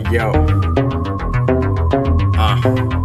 यो हाँ,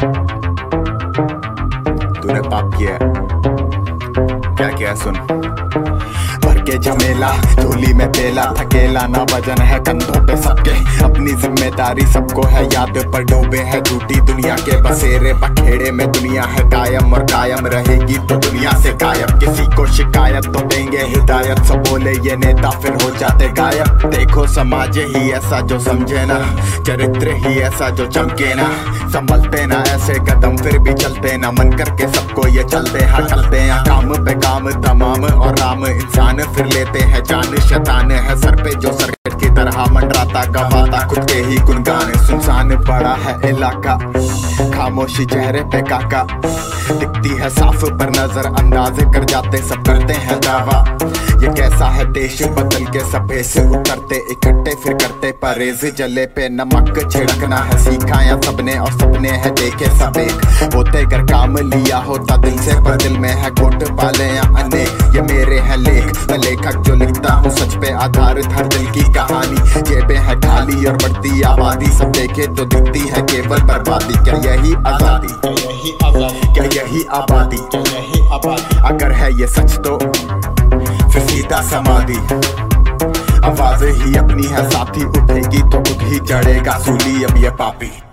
तूने पाप किया, क्या किया सुन। भर के झमेला झोली में पेला, थकेला ना वजन है कंधों पे सबके, अपनी जिम्मेदारी सबको है याद पर डूबे है झूठी दुनिया के बसेरे बखेड़े में। दुनिया है कायम और कायम रहेगी तो दुनिया से गायब, किसी को शिकायत तो देंगे हिदायत, सब बोले ये नेता फिर हो जाते गायब। देखो समाज ही ऐसा जो समझे ना, चरित्र ही ऐसा जो चमके ना, संभलते ना ऐसे कदम फिर भी चलते ना, मन करके सबको ये चलते हाँ चलते हैं, काम पे काम तमाम और राम इंसान फिर लेते हैं जान। शैतान है सर पे जो सर्किट की तरह मंडराता गवाता खुद के ही गुनगान। सुनसान पड़ा है इलाका, खामोशी चेहरे पे काका, दिखती है साफ पर नजर अंदाज कर जाते सब करते हैं दावा। ये कैसा है देश बदल के सफे से उतरते इकट्ठे फिर करते परहेज, जले पे नमक छिड़कना है सिखाया सबने और सबने है देखे सब एक होते कर काम लिया होता दिल से, पर दिल में है खोट पाले या अनेक। ये मेरे है लेख, मैं लेखक जो लिखता हूँ सच पे आधारित हर दिल की कहानी। जेबें है खाली और बढ़ती आबादी, सब देखे तो दिखती है केवल बर्बादी। क्या यही आजादी, क्या यही आबादी, अगर है ये सच तो फिर सीधा समाधि। आवाज ही अपनी है साथी, उठेगी तो खुद ही चढ़ेगा सूली अब ये पापी।